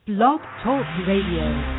Blog Talk Radio.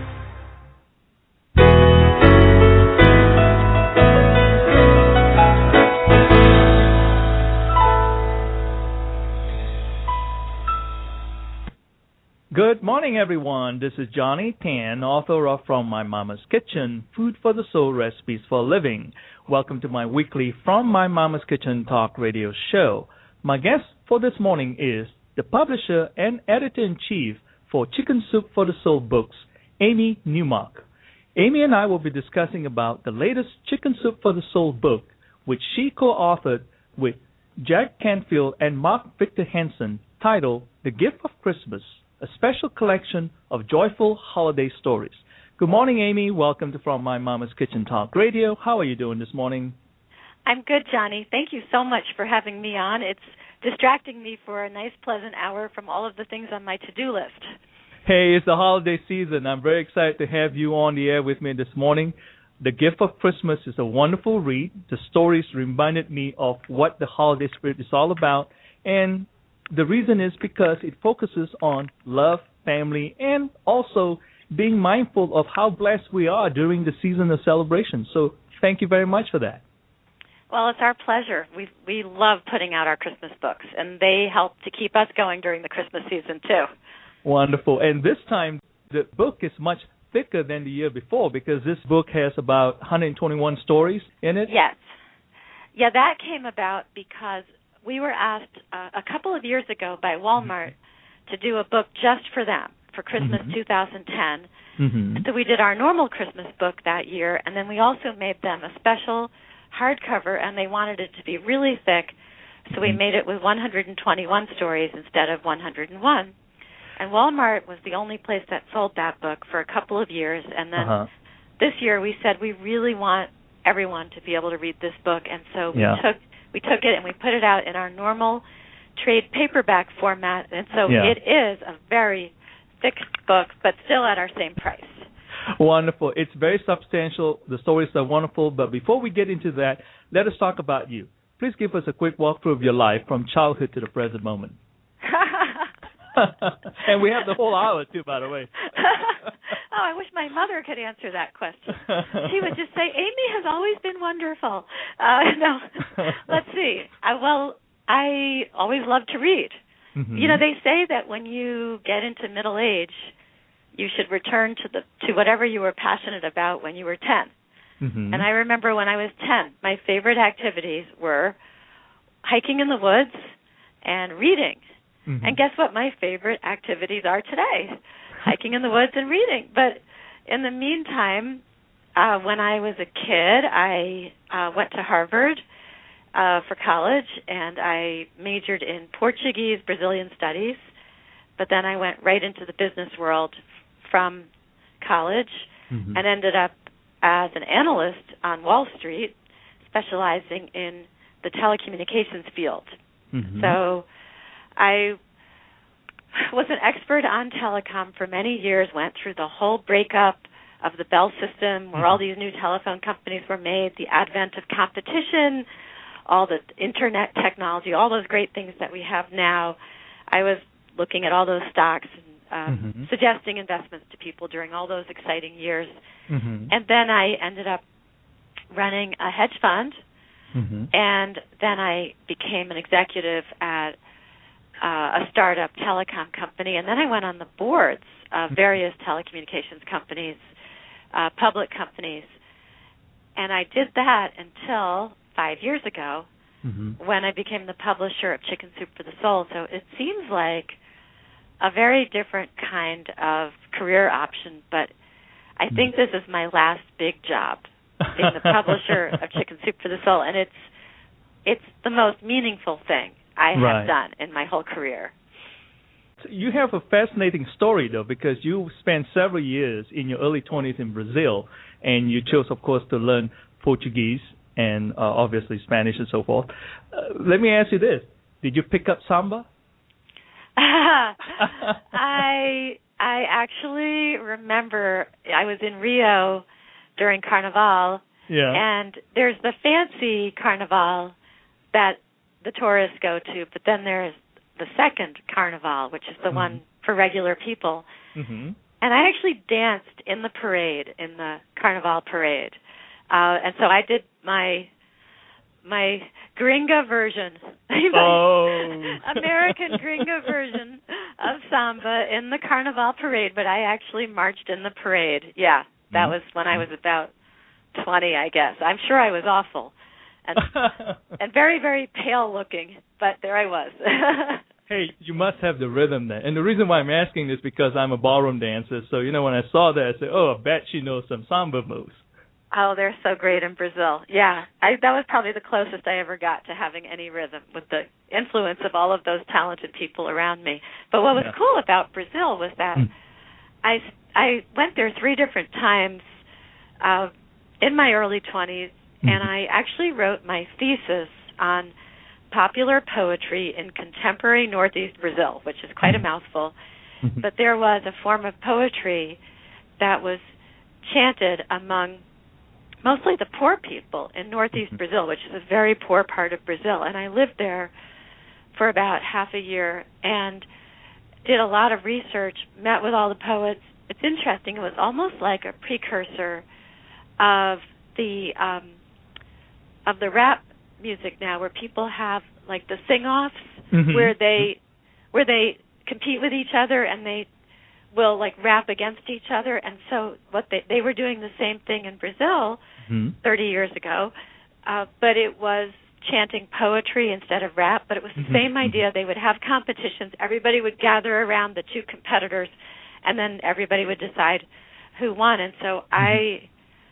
Good morning, everyone. This is Johnny Tan, author of From My Mama's Kitchen, Food for the Soul Recipes for a Living. Welcome to my weekly From My Mama's Kitchen talk radio show. My guest for this morning is the publisher and editor-in-chief for Chicken Soup for the Soul books, Amy Newmark. Amy and I will be discussing about the latest Chicken Soup for the Soul book, which she co-authored with Jack Canfield and Mark Victor Hansen, titled The Gift of Christmas, a special collection of joyful holiday stories. Good morning, Amy. Welcome to From My Mama's Kitchen Talk Radio. How are you doing this morning? I'm good, Johnny. Thank you so much for having me on. It's distracting me for a nice, pleasant hour from all of the things on my to-do list. Hey, it's the holiday season. I'm very excited to have you on the air with me this morning. The Gift of Christmas is a wonderful read. The stories reminded me of what the holiday spirit is all about, and the reason is because it focuses on love, family, and also being mindful of how blessed we are during the season of celebration. So thank you very much for that. Well, it's our pleasure. We love putting out our Christmas books, and they help to keep us going during the Christmas season, too. Wonderful. And this time, the book is much thicker than the year before because this book has about 121 stories in it. Yes. Yeah, that came about because we were asked a couple of years ago by Walmart to do a book just for them for Christmas 2010. And so we did our normal Christmas book that year, and then we also made them a special hardcover, and they wanted it to be really thick, so we made it with 121 stories instead of 101. And Walmart was the only place that sold that book for a couple of years, and then this year we said we really want everyone to be able to read this book, and so we took it and we put it out in our normal trade paperback format, and so it is a very thick book, but still at our same price. Wonderful. It's very substantial. The stories are wonderful, but before we get into that, let us talk about you. Please give us a quick walkthrough of your life from childhood to the present moment. And we have the whole hour, too, by the way. Oh, I wish my mother could answer that question. She would just say, Amy has always been wonderful. No, let's see. I always loved to read. You know, they say that when you get into middle age, you should return to whatever you were passionate about when you were 10. And I remember when I was 10, my favorite activities were hiking in the woods and reading. And guess what? My favorite activities are today, hiking in the woods and reading. But in the meantime, when I was a kid, I went to Harvard for college, and I majored in Portuguese, Brazilian studies. But then I went right into the business world from college and ended up as an analyst on Wall Street, specializing in the telecommunications field. So I was an expert on telecom for many years, went through the whole breakup of the Bell system where all these new telephone companies were made, the advent of competition, all the internet technology, all those great things that we have now. I was looking at all those stocks and suggesting investments to people during all those exciting years. And then I ended up running a hedge fund, and then I became an executive at a startup telecom company, and then I went on the boards of various telecommunications companies, public companies, and I did that until 5 years ago when I became the publisher of Chicken Soup for the Soul. So it seems like a very different kind of career option, but I think this is my last big job, being the publisher of Chicken Soup for the Soul, and it's the most meaningful thing I have done in my whole career. You have a fascinating story, though, because you spent several years in your early 20s in Brazil, and you chose, of course, to learn Portuguese and obviously Spanish and so forth. Let me ask you this. Did you pick up samba? I actually remember I was in Rio during Carnival, and there's the fancy Carnival that the tourists go to, but then there's the second Carnival, which is the one for regular people. Mm-hmm. And I actually danced in the parade, in the Carnival parade. And so I did my gringa version, American gringa version of samba in the Carnival parade, but I actually marched in the parade. Yeah, that was when I was about 20, I guess. I'm sure I was awful and very, very pale looking, but there I was. Hey, you must have the rhythm then. And the reason why I'm asking is because I'm a ballroom dancer. So, when I saw that, I said, oh, I bet she knows some samba moves. Oh, they're so great in Brazil. Yeah, that was probably the closest I ever got to having any rhythm, with the influence of all of those talented people around me. But what was cool about Brazil was that I went there 3 different times in my early 20s, and I actually wrote my thesis on popular poetry in contemporary Northeast Brazil, which is quite a mouthful. But there was a form of poetry that was chanted among mostly the poor people in Northeast Brazil, which is a very poor part of Brazil. And I lived there for about half a year and did a lot of research, met with all the poets. It's interesting. It was almost like a precursor of the rap music now, where people have like the sing-offs, where they compete with each other and they will like rap against each other. And so what they were doing the same thing in Brazil 30 years ago, but it was chanting poetry instead of rap. But it was the same idea. They would have competitions. Everybody would gather around the 2 competitors, and then everybody would decide who won. And so I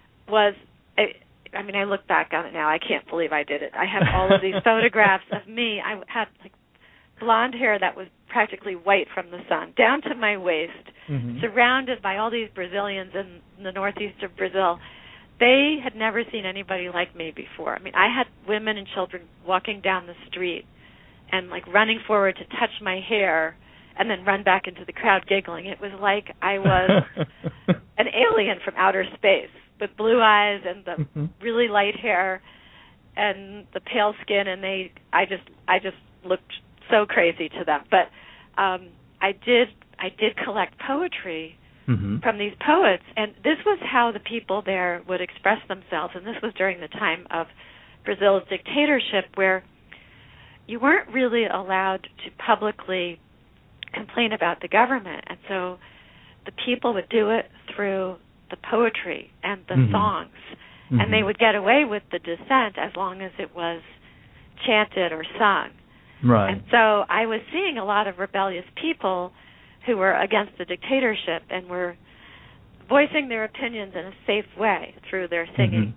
look back on it now. I can't believe I did it. I have all of these photographs of me. I had like blonde hair that was practically white from the sun, down to my waist, surrounded by all these Brazilians in the northeast of Brazil. They had never seen anybody like me before. I mean, I had women and children walking down the street and like running forward to touch my hair and then run back into the crowd giggling. It was like I was an alien from outer space, with blue eyes and the really light hair and the pale skin, and I just looked so crazy to them. But I did collect poetry from these poets, and this was how the people there would express themselves. And this was during the time of Brazil's dictatorship, where you weren't really allowed to publicly complain about the government, and so the people would do it through the poetry and the songs, and they would get away with the dissent as long as it was chanted or sung. Right. And so I was seeing a lot of rebellious people who were against the dictatorship and were voicing their opinions in a safe way through their singing.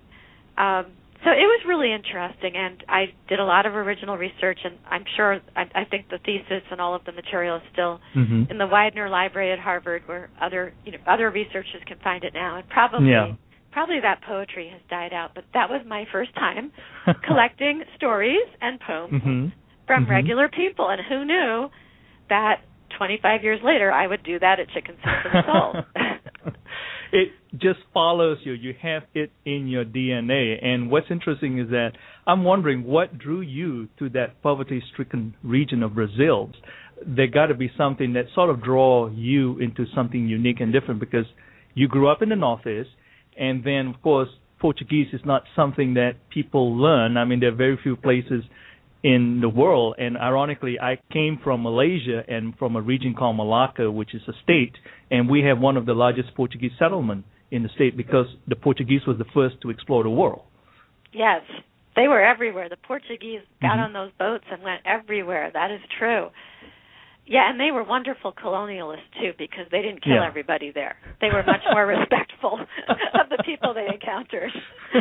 So it was really interesting, and I did a lot of original research, and I'm sure, I think the thesis and all of the material is still in the Widener Library at Harvard, where other researchers can find it now, and probably that poetry has died out, but that was my first time collecting stories and poems from regular people, and who knew that 25 years later I would do that at Chicken Soup for the Soul. It just follows you. You have it in your DNA. And what's interesting is that I'm wondering what drew you to that poverty-stricken region of Brazil. There got to be something that sort of draw you into something unique and different, because you grew up in the Northeast, and then, of course, Portuguese is not something that people learn. I mean, there are very few places in the world, and ironically, I came from Malaysia and from a region called Malacca, which is a state, and we have one of the largest Portuguese settlements in the state because the Portuguese was the first to explore the world. Yes, they were everywhere. The Portuguese got on those boats and went everywhere. That is true. Yeah, and they were wonderful colonialists, too, because they didn't kill everybody there. They were much more respectful of the people they encountered.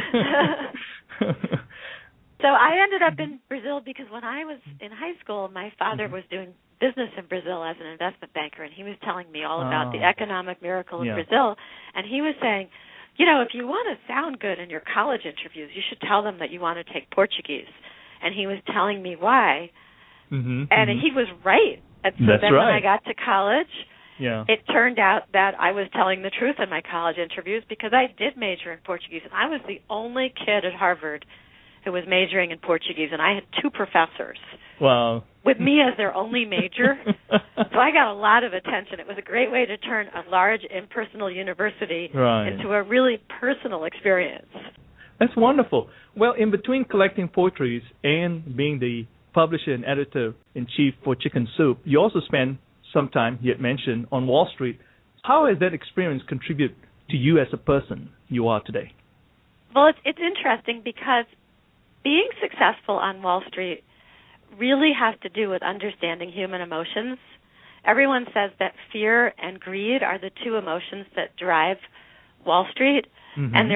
So I ended up in Brazil because when I was in high school, my father was doing business in Brazil as an investment banker, and he was telling me all about the economic miracle in Brazil. And he was saying, if you want to sound good in your college interviews, you should tell them that you want to take Portuguese. And he was telling me why. And he was right. And so then when I got to college, it turned out that I was telling the truth in my college interviews, because I did major in Portuguese. And I was the only kid at Harvard who was majoring in Portuguese, and I had 2 professors Wow. with me as their only major. So I got a lot of attention. It was a great way to turn a large impersonal university into a really personal experience. That's wonderful. Well, in between collecting poetries and being the publisher and editor-in-chief for Chicken Soup, you also spent some time, you had mentioned, on Wall Street. How has that experience contributed to you as a person you are today? Well, it's interesting because being successful on Wall Street really has to do with understanding human emotions. Everyone says that fear and greed are the two emotions that drive Wall Street, and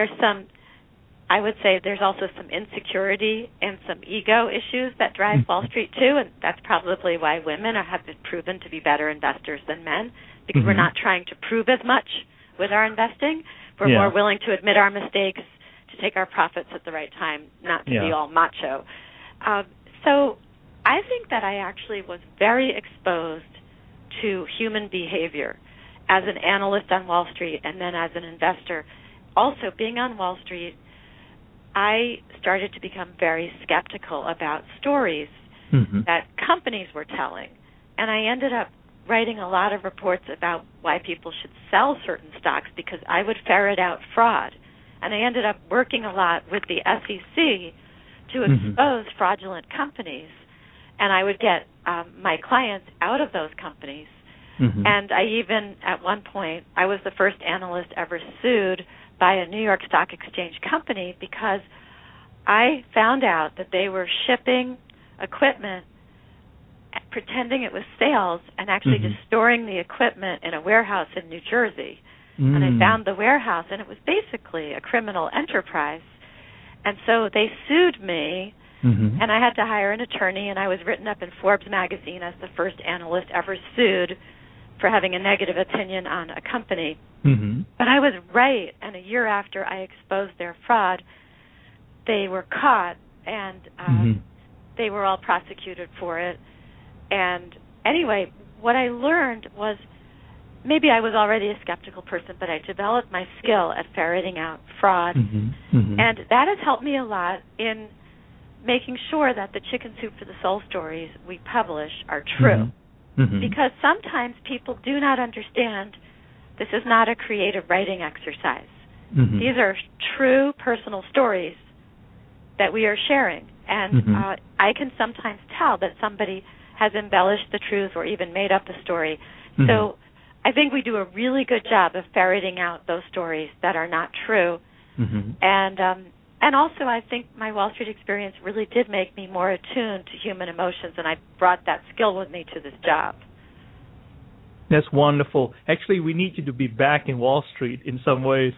I would say there's also some insecurity and some ego issues that drive Wall Street too, and that's probably why women have been proven to be better investors than men, because we're not trying to prove as much with our investing. We're more willing to admit our mistakes, to take our profits at the right time, not to be all macho. So I think that I actually was very exposed to human behavior as an analyst on Wall Street and then as an investor. Also, being on Wall Street, I started to become very skeptical about stories that companies were telling. And I ended up writing a lot of reports about why people should sell certain stocks because I would ferret out fraud. And I ended up working a lot with the SEC to expose fraudulent companies. And I would get my clients out of those companies. And I even, at one point, I was the first analyst ever sued by a New York Stock Exchange company because I found out that they were shipping equipment, pretending it was sales, and actually just storing the equipment in a warehouse in New Jersey. And I found the warehouse, and it was basically a criminal enterprise. And so they sued me, and I had to hire an attorney, and I was written up in Forbes magazine as the first analyst ever sued for having a negative opinion on a company. But I was right, and a year after I exposed their fraud, they were caught, and they were all prosecuted for it. And anyway, what I learned was maybe I was already a skeptical person, but I developed my skill at ferreting out fraud, and that has helped me a lot in making sure that the Chicken Soup for the Soul stories we publish are true. Because sometimes people do not understand this is not a creative writing exercise. These are true personal stories that we are sharing. And I can sometimes tell that somebody has embellished the truth or even made up a story. So I think we do a really good job of ferreting out those stories that are not true. And also I think my Wall Street experience really did make me more attuned to human emotions, and I brought that skill with me to this job. That's wonderful. Actually, we need you to be back in Wall Street in some ways.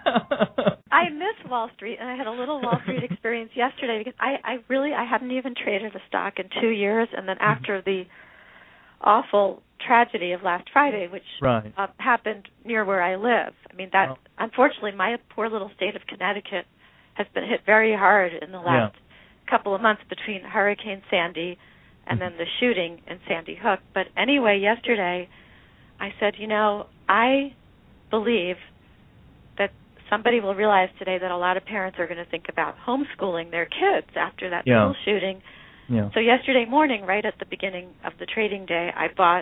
I miss Wall Street, and I had a little Wall Street experience yesterday because I hadn't even traded a stock in 2 years, and then after the awful tragedy of last Friday, which happened near where I live. I mean, that unfortunately, my poor little state of Connecticut has been hit very hard in the last couple of months between Hurricane Sandy and then the shooting in Sandy Hook. But anyway, yesterday I said, I believe that somebody will realize today that a lot of parents are going to think about homeschooling their kids after that school shooting. So yesterday morning, right at the beginning of the trading day, I bought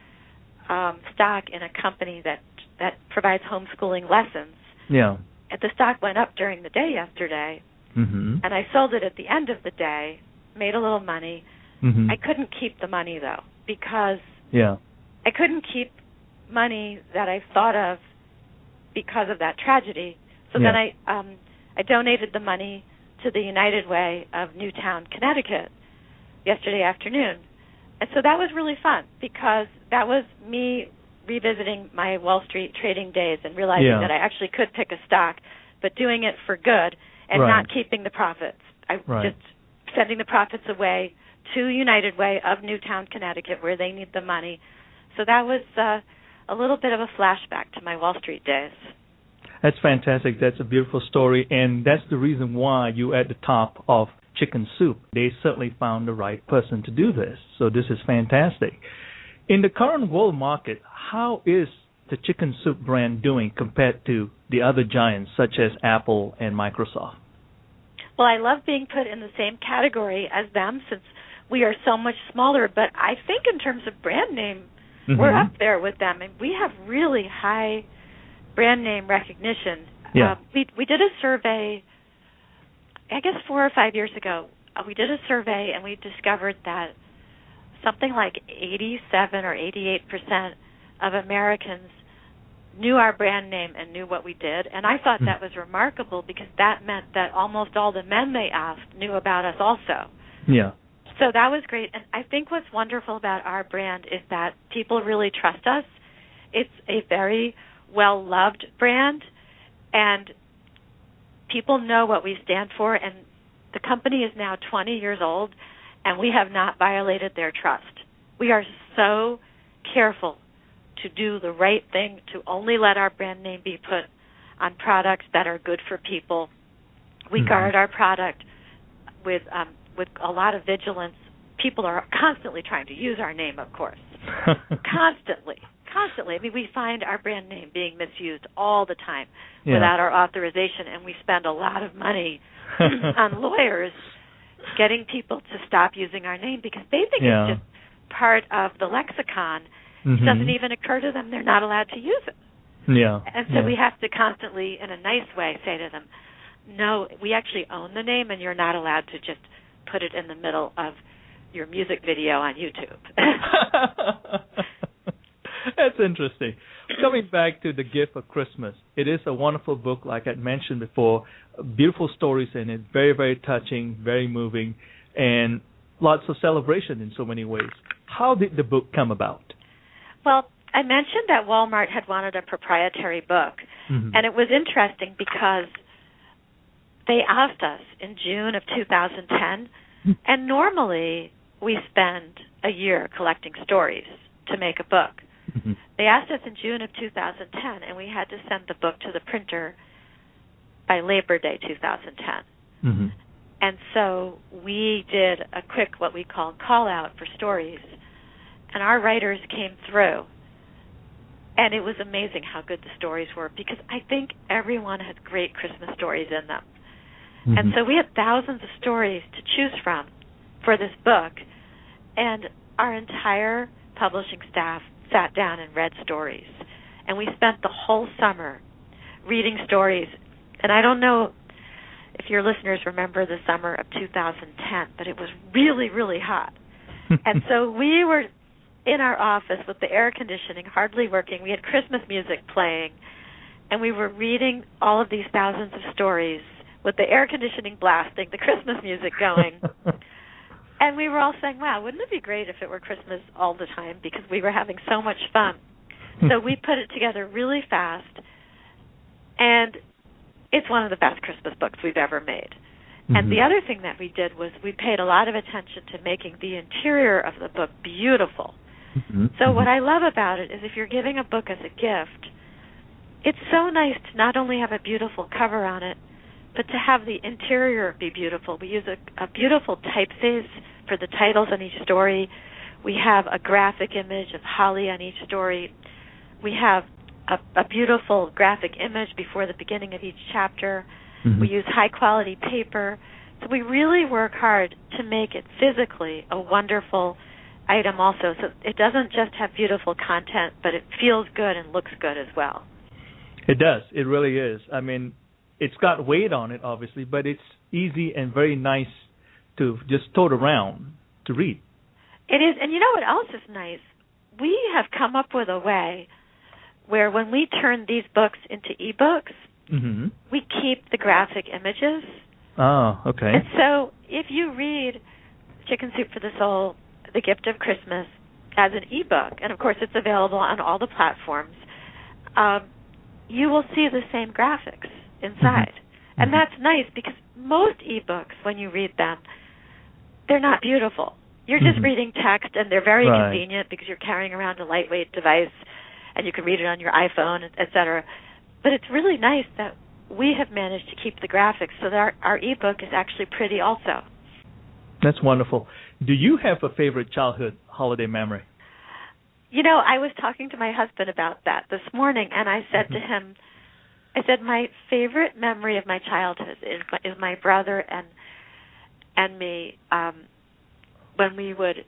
stock in a company that provides homeschooling lessons. And the stock went up during the day yesterday, and I sold it at the end of the day, made a little money. I couldn't keep the money, though, because I couldn't keep money that I thought of because of that tragedy. So then I donated the money to the United Way of Newtown, Connecticut yesterday afternoon. And so that was really fun because that was me revisiting my Wall Street trading days and realizing that I actually could pick a stock, but doing it for good and not keeping the profits. I just sending the profits away to United Way of Newtown, Connecticut, where they need the money. So that was a little bit of a flashback to my Wall Street days. That's fantastic. That's a beautiful story, and that's the reason why you're at the top of Chicken Soup. They certainly found the right person to do this, so this is fantastic. In the current world market, how is the Chicken Soup brand doing compared to the other giants such as Apple and Microsoft? Well, I love being put in the same category as them since we are so much smaller. But I think in terms of brand name, we're up there with them, and we have really high brand name recognition. Yeah. We did a survey, I guess 4 or 5 years ago. We did a survey, and we discovered that something like 87 or 88% of Americans knew our brand name and knew what we did. And I thought that was remarkable because that meant that almost all the men they asked knew about us also. Yeah. So that was great. And I think what's wonderful about our brand is that people really trust us. It's a very well-loved brand, and people know what we stand for. And the company is now 20 years old, and we have not violated their trust. We are so careful to do the right thing, to only let our brand name be put on products that are good for people. We guard our product with a lot of vigilance. People are constantly trying to use our name, of course. Constantly. I mean, we find our brand name being misused all the time without our authorization, and we spend a lot of money on lawyers getting people to stop using our name because they think it's just part of the lexicon. It doesn't even occur to them they're not allowed to use it. Yeah. And so we have to constantly, in a nice way, say to them, no, we actually own the name, and you're not allowed to just put it in the middle of your music video on YouTube. That's interesting. Coming back to The Gift of Christmas, it is a wonderful book, like I mentioned before. Beautiful stories in it, very, very touching, very moving, and lots of celebration in so many ways. How did the book come about? Well, I mentioned that Walmart had wanted a proprietary book, and it was interesting because they asked us in June of 2010, and normally we spend a year collecting stories to make a book. They asked us in June of 2010, and we had to send the book to the printer by Labor Day 2010. And so we did a quick, what we call call-out for stories, and our writers came through. And it was amazing how good the stories were because I think everyone has great Christmas stories in them. And so we had thousands of stories to choose from for this book, and our entire publishing staff sat down and read stories. And we spent the whole summer reading stories. And I don't know if your listeners remember the summer of 2010, but it was really, really hot. And so we were in our office with the air conditioning hardly working. We had Christmas music playing, and we were reading all of these thousands of stories with the air conditioning blasting, the Christmas music going. And we were all saying, wow, wouldn't it be great if it were Christmas all the time, because we were having so much fun. So we put it together really fast, and it's one of the best Christmas books we've ever made. And the other thing that we did was we paid a lot of attention to making the interior of the book beautiful. So what I love about it is if you're giving a book as a gift, it's so nice to not only have a beautiful cover on it, but to have the interior be beautiful. We use a beautiful typeface for the titles on each story. We have a graphic image of holly on each story. We have a beautiful graphic image before the beginning of each chapter. We use high-quality paper. So we really work hard to make it physically a wonderful item also. So it doesn't just have beautiful content, but it feels good and looks good as well. It does. It really is. I mean, it's got weight on it, obviously, but it's easy and very nice to just tote around to read. It is. And you know what else is nice? We have come up with a way where when we turn these books into e-books, we keep the graphic images. Oh, okay. And so if you read Chicken Soup for the Soul, The Gift of Christmas, as an e-book, and of course it's available on all the platforms, you will see the same graphics inside. And that's nice because most e-books, when you read them, they're not beautiful. You're just reading text, and they're very convenient because you're carrying around a lightweight device, and you can read it on your iPhone, et cetera. But it's really nice that we have managed to keep the graphics so that our e-book is actually pretty also. That's wonderful. Do you have a favorite childhood holiday memory? You know, I was talking to my husband about that this morning, and I said to him, I said, my favorite memory of my childhood is my brother and me when we would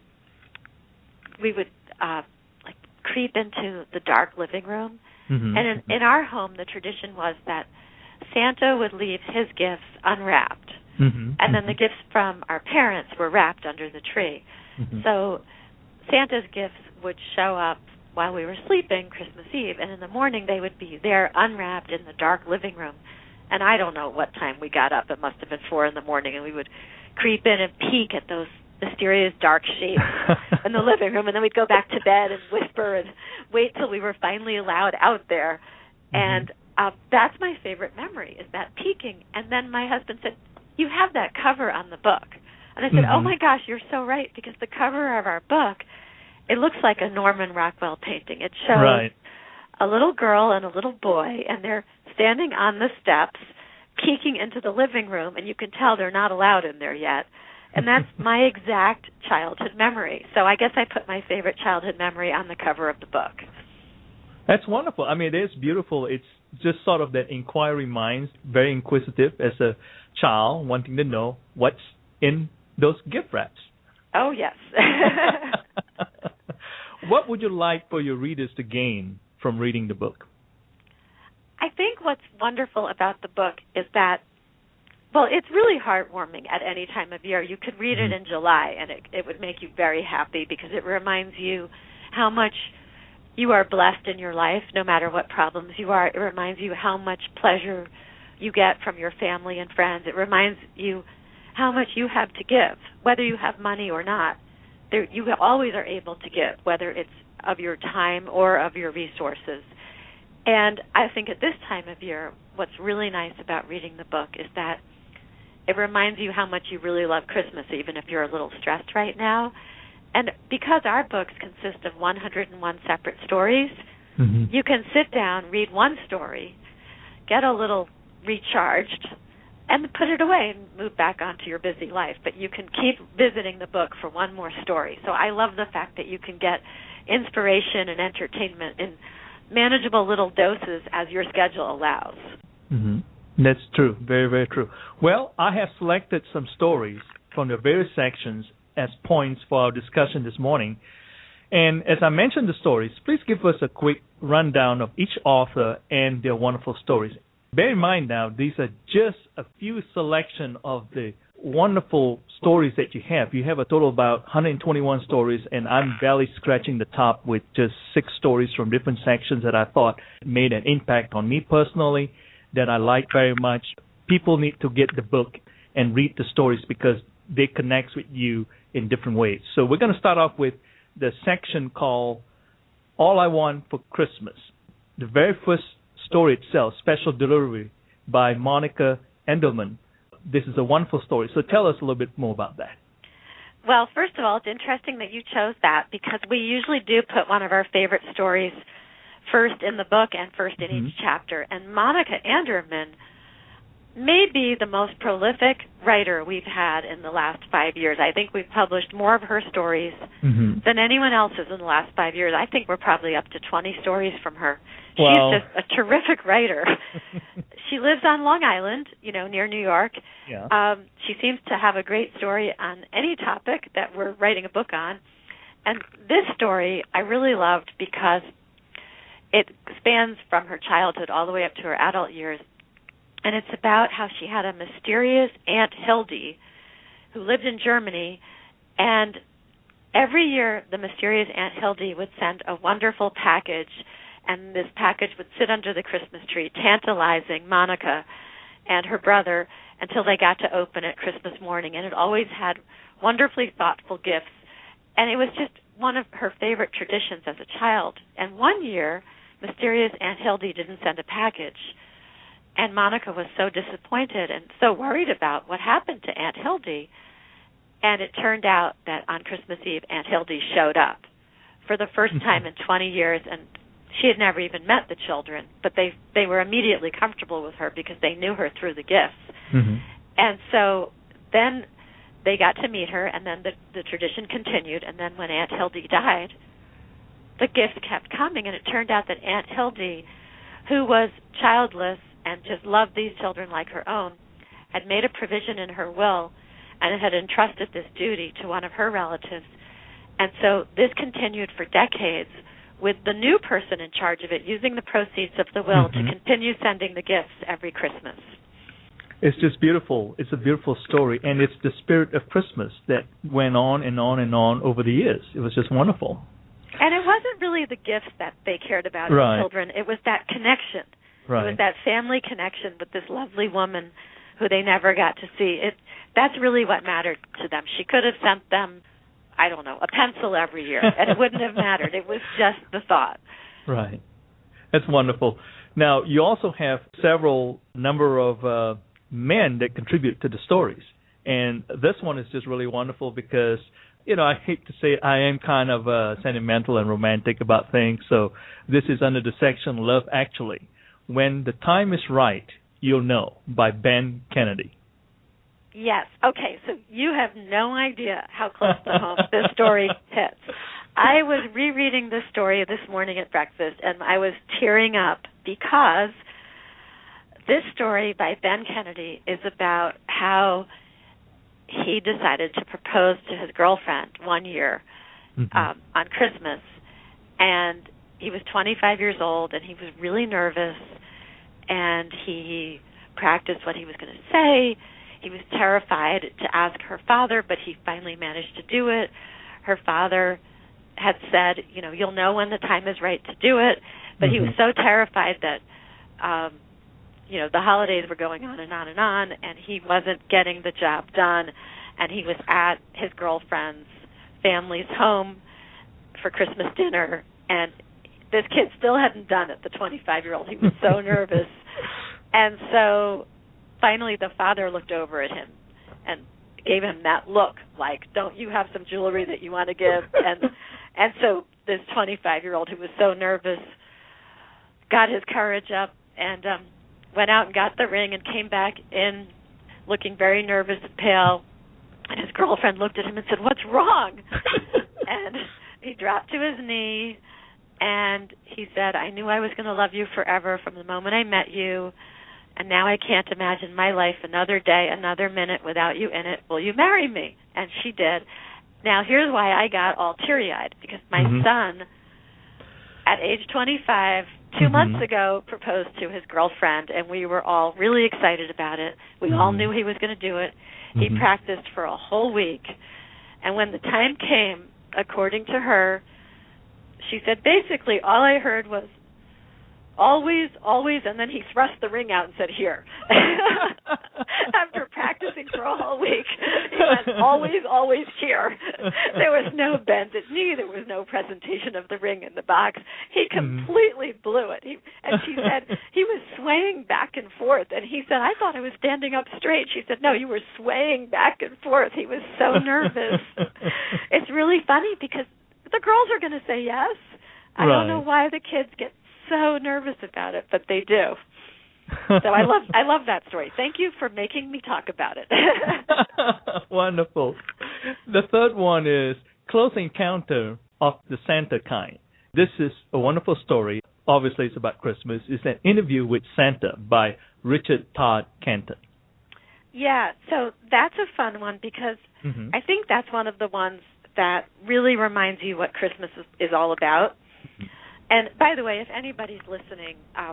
like creep into the dark living room. Mm-hmm. And in our home, the tradition was that Santa would leave his gifts unwrapped, mm-hmm. and then the gifts from our parents were wrapped under the tree. Mm-hmm. So Santa's gifts would show up while we were sleeping Christmas Eve, and in the morning they would be there unwrapped in the dark living room. And I don't know what time we got up. It must have been 4 a.m, and we would creep in and peek at those mysterious dark shapes in the living room, and then we'd go back to bed and whisper and wait till we were finally allowed out there. Mm-hmm. And that's my favorite memory, is that peeking. And then my husband said, "You have that cover on the book." And I said, mm-hmm. "Oh my gosh, you're so right, because the cover of our book, it looks like a Norman Rockwell painting. It shows right. a little girl and a little boy, and they're standing on the steps, peeking into the living room, and you can tell they're not allowed in there yet. And that's my exact childhood memory. So I guess I put my favorite childhood memory on the cover of the book. That's wonderful. I mean, it is beautiful. It's just sort of that inquiry mind, very inquisitive as a child, wanting to know what's in those gift wraps. Oh, yes. What would you like for your readers to gain from reading the book? I think what's wonderful about the book is that, well, it's really heartwarming at any time of year. You could read it in July, and it would make you very happy, because it reminds you how much you are blessed in your life, no matter what problems you are. It reminds you how much pleasure you get from your family and friends. It reminds you how much you have to give, whether you have money or not. You always are able to give, whether it's of your time or of your resources. And I think at this time of year, what's really nice about reading the book is that it reminds you how much you really love Christmas, even if you're a little stressed right now. And because our books consist of 101 separate stories, mm-hmm. you can sit down, read one story, get a little recharged, and put it away and move back onto your busy life. But you can keep visiting the book for one more story. So I love the fact that you can get inspiration and entertainment in manageable little doses as your schedule allows. Mm-hmm. That's true. Very, very true. Well, I have selected some stories from the various sections as points for our discussion this morning. And as I mentioned the stories, please give us a quick rundown of each author and their wonderful stories. Bear in mind now, these are just a few selection of the wonderful stories that you have. You have a total of about 121 stories, and I'm barely scratching the top with just 6 stories from different sections that I thought made an impact on me personally, that I like very much. People need to get the book and read the stories because they connect with you in different ways. So we're going to start off with the section called All I Want for Christmas. The very first story itself, Special Delivery by Monica Endelman. This is a wonderful story. So tell us a little bit more about that. Well, first of all, it's interesting that you chose that, because we usually do put one of our favorite stories first in the book and first in each chapter. And Monica Endelman may be the most prolific writer we've had in the last 5 years. I think we've published more of her stories than anyone else's in the last 5 years. I think we're probably up to 20 stories from her. Wow. She's just a terrific writer. She lives on Long Island, near New York. Yeah. She seems to have a great story on any topic that we're writing a book on. And this story I really loved because it spans from her childhood all the way up to her adult years. And it's about how she had a mysterious Aunt Hildy who lived in Germany, and every year the mysterious Aunt Hildy would send a wonderful package, and this package would sit under the Christmas tree, tantalizing Monica and her brother until they got to open it Christmas morning. And it always had wonderfully thoughtful gifts, and it was just one of her favorite traditions as a child. And one year, mysterious Aunt Hildy didn't send a package. And Monica was so disappointed and so worried about what happened to Aunt Hildy. And it turned out that on Christmas Eve, Aunt Hildy showed up for the first time in 20 years. And she had never even met the children, but they were immediately comfortable with her because they knew her through the gifts. And so then they got to meet her, and then the tradition continued. And then when Aunt Hildy died, the gifts kept coming. And it turned out that Aunt Hildy, who was childless and just loved these children like her own, had made a provision in her will and had entrusted this duty to one of her relatives. And so this continued for decades, with the new person in charge of it using the proceeds of the will to continue sending the gifts every Christmas. It's just beautiful. It's a beautiful story, and it's the spirit of Christmas that went on and on and on over the years. It was just wonderful. And it wasn't really the gifts that they cared about as children. It was that connection. It was that family connection with this lovely woman who they never got to see. That's really what mattered to them. She could have sent them, I don't know, a pencil every year, and it wouldn't have mattered. It was just the thought. Right. That's wonderful. Now, you also have several number of men that contribute to the stories. And this one is just really wonderful because, I hate to say it, I am kind of sentimental and romantic about things. So this is under the section Love Actually. When the Time is Right, You'll Know by Ben Kennedy. Yes. Okay, so you have no idea how close to home this story hits. I was rereading this story this morning at breakfast, and I was tearing up because this story by Ben Kennedy is about how he decided to propose to his girlfriend one year on Christmas. And he was 25 years old, and he was really nervous, and he practiced what he was going to say. He was terrified to ask her father, but he finally managed to do it. Her father had said, you'll know when the time is right to do it, but he was so terrified that the holidays were going on and on and on, and he wasn't getting the job done, and he was at his girlfriend's family's home for Christmas dinner, and this kid still hadn't done it, the 25-year-old. He was so nervous. And so finally the father looked over at him and gave him that look, like, don't you have some jewelry that you want to give? And so this 25-year-old who was so nervous got his courage up and went out and got the ring and came back in looking very nervous and pale. And his girlfriend looked at him and said, "What's wrong?" And he dropped to his knee and he said, "I knew I was going to love you forever from the moment I met you, and now I can't imagine my life another day, another minute without you in it. Will you marry me?" And she did. Now, here's why I got all teary-eyed, because my son, at age 25, 2 months ago, proposed to his girlfriend, and we were all really excited about it. We all knew he was going to do it. He practiced for a whole week, and when the time came, according to her, she said, basically, all I heard was, always, always, and then he thrust the ring out and said, here. After practicing for a whole week, he went, always, always here. There was no bended knee. There was no presentation of the ring in the box. He completely blew it. And she said, he was swaying back and forth. And he said, I thought I was standing up straight. She said, no, you were swaying back and forth. He was so nervous. It's really funny because the girls are going to say yes. I don't know why the kids get so nervous about it, but they do. So I love that story. Thank you for making me talk about it. Wonderful. The third one is Close Encounter of the Santa Kind. This is a wonderful story. Obviously, it's about Christmas. It's an interview with Santa by Richard Todd Canton. Yeah, so that's a fun one because I think that's one of the ones that really reminds you what Christmas is all about. And by the way, if anybody's listening,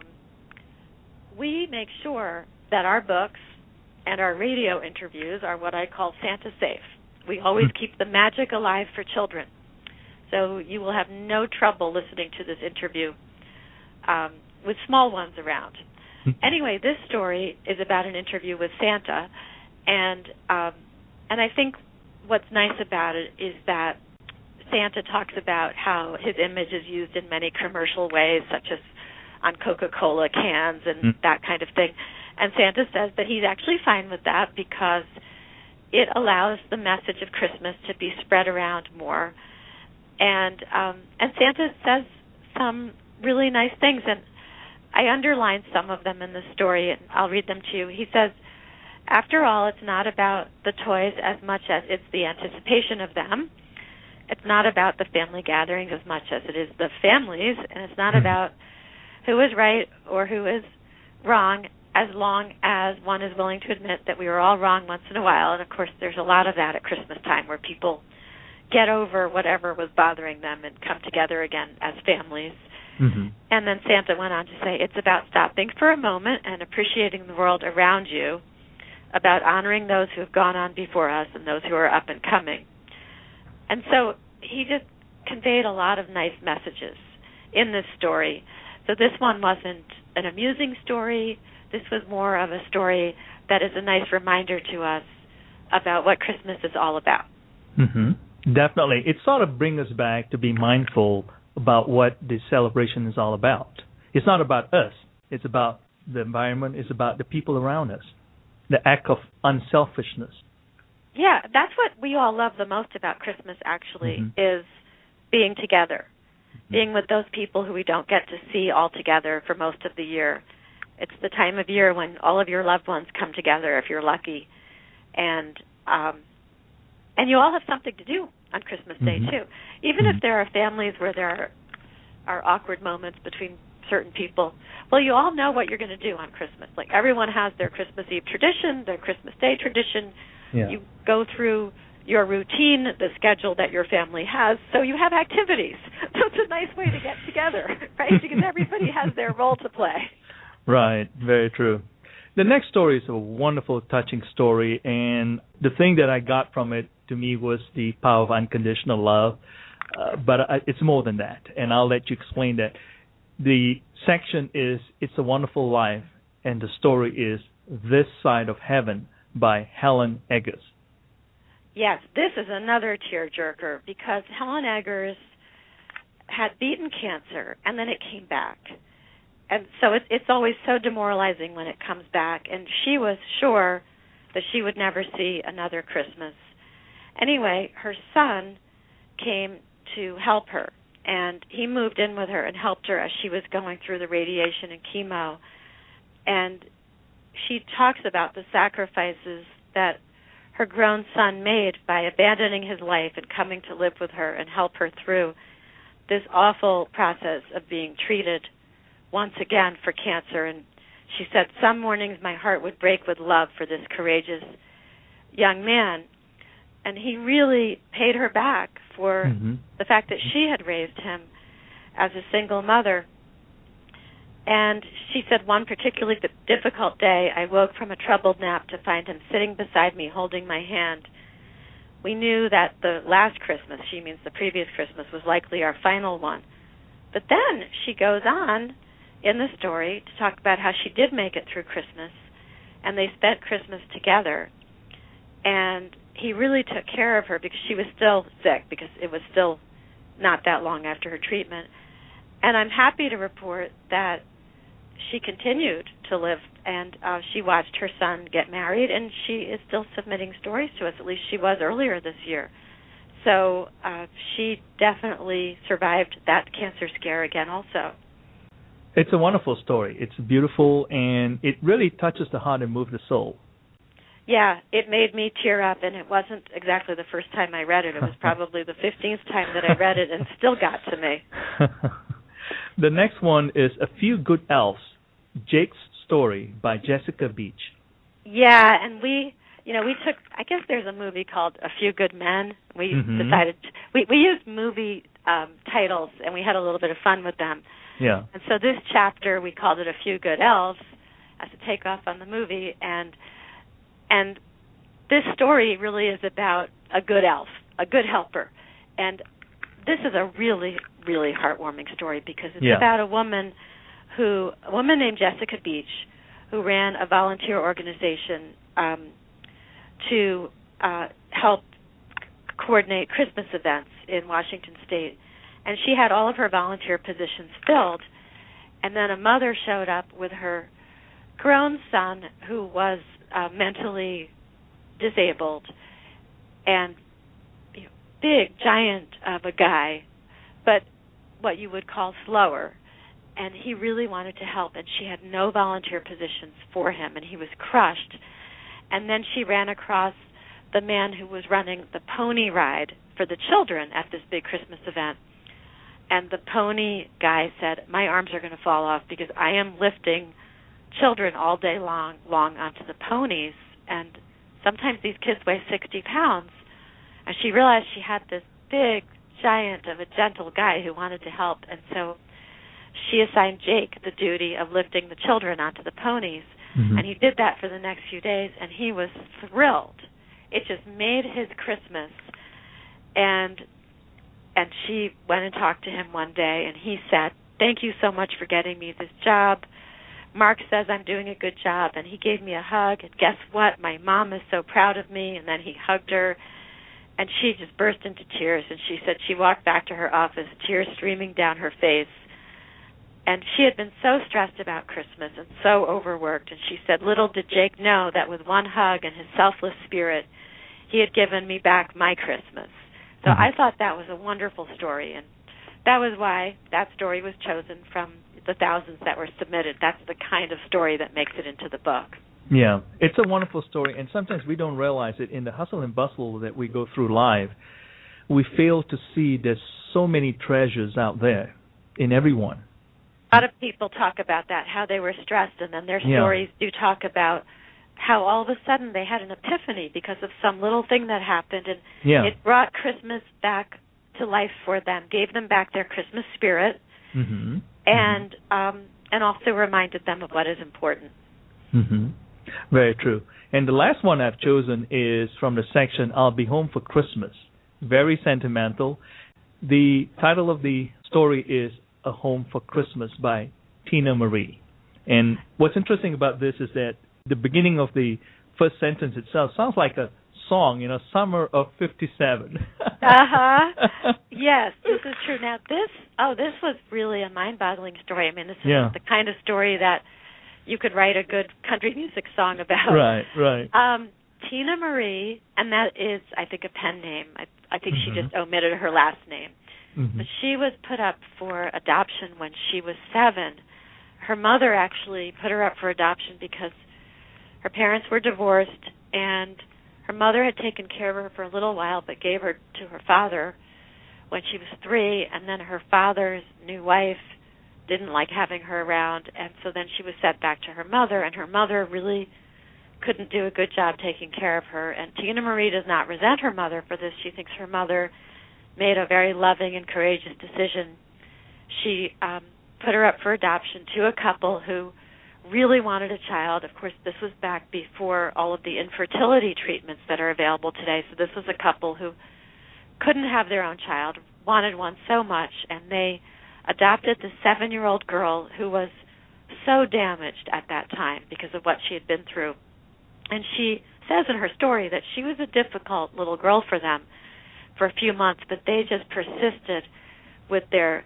we make sure that our books and our radio interviews are what I call Santa safe. We always keep the magic alive for children. So you will have no trouble listening to this interview with small ones around. Anyway, this story is about an interview with Santa, and I think what's nice about it is that Santa talks about how his image is used in many commercial ways, such as on Coca-Cola cans and that kind of thing. And Santa says that he's actually fine with that because it allows the message of Christmas to be spread around more. And Santa says some really nice things, and I underlined some of them in the story, and I'll read them to you. He says, after all, it's not about the toys as much as it's the anticipation of them. It's not about the family gatherings as much as it is the families, and it's not about who is right or who is wrong, as long as one is willing to admit that we were all wrong once in a while. And, of course, there's a lot of that at Christmas time where people get over whatever was bothering them and come together again as families. Mm-hmm. And then Santa went on to say, it's about stopping for a moment and appreciating the world around you, about honoring those who have gone on before us and those who are up and coming. And so he just conveyed a lot of nice messages in this story. So this one wasn't an amusing story. This was more of a story that is a nice reminder to us about what Christmas is all about. Mm-hmm. Definitely. It sort of brings us back to be mindful about what the celebration is all about. It's not about us. It's about the environment. It's about the people around us. The act of unselfishness. Yeah, that's what we all love the most about Christmas, actually, is being together, being with those people who we don't get to see all together for most of the year. It's the time of year when all of your loved ones come together, if you're lucky, and you all have something to do on Christmas Day, too. Even if there are families where there are awkward moments between certain people, well, you all know what you're going to do on Christmas. Like, everyone has their Christmas Eve tradition, their Christmas Day tradition. Yeah. You go through your routine, the schedule that your family has, so you have activities. So it's a nice way to get together, right? Because everybody has their role to play. Right, very true. The next story is a wonderful, touching story, and the thing that I got from it, to me, was the power of unconditional love, but it's more than that, and I'll let you explain that. The section is It's a Wonderful Life, and the story is This Side of Heaven by Helen Eggers. Yes, this is another tearjerker because Helen Eggers had beaten cancer, and then it came back. And so it's always so demoralizing when it comes back, and she was sure that she would never see another Christmas. Anyway, her son came to help her, and he moved in with her and helped her as she was going through the radiation and chemo. And she talks about the sacrifices that her grown son made by abandoning his life and coming to live with her and help her through this awful process of being treated once again for cancer. And she said, some mornings my heart would break with love for this courageous young man. And he really paid her back for the fact that she had raised him as a single mother. And she said, one particularly difficult day, I woke from a troubled nap to find him sitting beside me, holding my hand. We knew that the last Christmas, she means the previous Christmas, was likely our final one. But then she goes on in the story to talk about how she did make it through Christmas, and they spent Christmas together. And he really took care of her because she was still sick, because it was still not that long after her treatment. And I'm happy to report that she continued to live, and she watched her son get married, and she is still submitting stories to us. At least she was earlier this year. So she definitely survived that cancer scare again also. It's a wonderful story. It's beautiful, and it really touches the heart and moves the soul. Yeah, it made me tear up, and it wasn't exactly the first time I read it. It was probably the 15th time that I read it, and still got to me. The next one is A Few Good Elves, Jake's Story by Jessica Beach. Yeah, and we took, I guess there's a movie called A Few Good Men. We decided, we used movie titles, and we had a little bit of fun with them. Yeah. And so this chapter, we called it A Few Good Elves as a takeoff on the movie, and this story really is about a good elf, a good helper. And this is a really, really heartwarming story because it's about a woman named Jessica Beach, who ran a volunteer organization to help coordinate Christmas events in Washington State. And she had all of her volunteer positions filled. And then a mother showed up with her grown son who was mentally disabled and big, giant of a guy, but what you would call slower. And he really wanted to help, and she had no volunteer positions for him, and he was crushed. And then she ran across the man who was running the pony ride for the children at this big Christmas event. And the pony guy said, my arms are going to fall off because I am lifting children all day long onto the ponies, and sometimes these kids weigh 60 pounds. And she realized she had this big giant of a gentle guy who wanted to help, and so she assigned Jake the duty of lifting the children onto the ponies. Mm-hmm. And he did that for the next few days, and he was thrilled. It just made his Christmas. And she went and talked to him one day, and he said, "Thank you so much for getting me this job. Mark says I'm doing a good job." And he gave me a hug, and guess what? My mom is so proud of me. And then he hugged her, and she just burst into tears. And she said she walked back to her office, tears streaming down her face. And she had been so stressed about Christmas and so overworked. And she said, little did Jake know that with one hug and his selfless spirit, he had given me back my Christmas. So I thought that was a wonderful story. And that was why that story was chosen from the thousands that were submitted. That's the kind of story that makes it into the book. Yeah, it's a wonderful story. And sometimes we don't realize it. In the hustle and bustle that we go through life, we fail to see there's so many treasures out there in everyone. A lot of people talk about that, how they were stressed, and then their stories do talk about how all of a sudden they had an epiphany because of some little thing that happened, and it brought Christmas back to life for them, gave them back their Christmas spirit, and also reminded them of what is important. Mm-hmm. Very true. And the last one I've chosen is from the section, I'll Be Home for Christmas. Very sentimental. The title of the story is A Home for Christmas by Tina Marie. And what's interesting about this is that the beginning of the first sentence itself sounds like a song, Summer of 57. Yes, this is true. Now, this was really a mind-boggling story. I mean, this is the kind of story that you could write a good country music song about. Right. Tina Marie, and that is, I think, a pen name. I think she just omitted her last name. Mm-hmm. But she was put up for adoption when she was 7. Her mother actually put her up for adoption because her parents were divorced, and her mother had taken care of her for a little while but gave her to her father when she was 3, and then her father's new wife didn't like having her around, and so then she was sent back to her mother, and her mother really couldn't do a good job taking care of her. And Tina Marie does not resent her mother for this. She thinks her mother made a very loving and courageous decision. She put her up for adoption to a couple who really wanted a child. Of course, this was back before all of the infertility treatments that are available today. So this was a couple who couldn't have their own child, wanted one so much, and they adopted the 7-year-old girl who was so damaged at that time because of what she had been through. And she says in her story that she was a difficult little girl for them for a few months, but they just persisted with their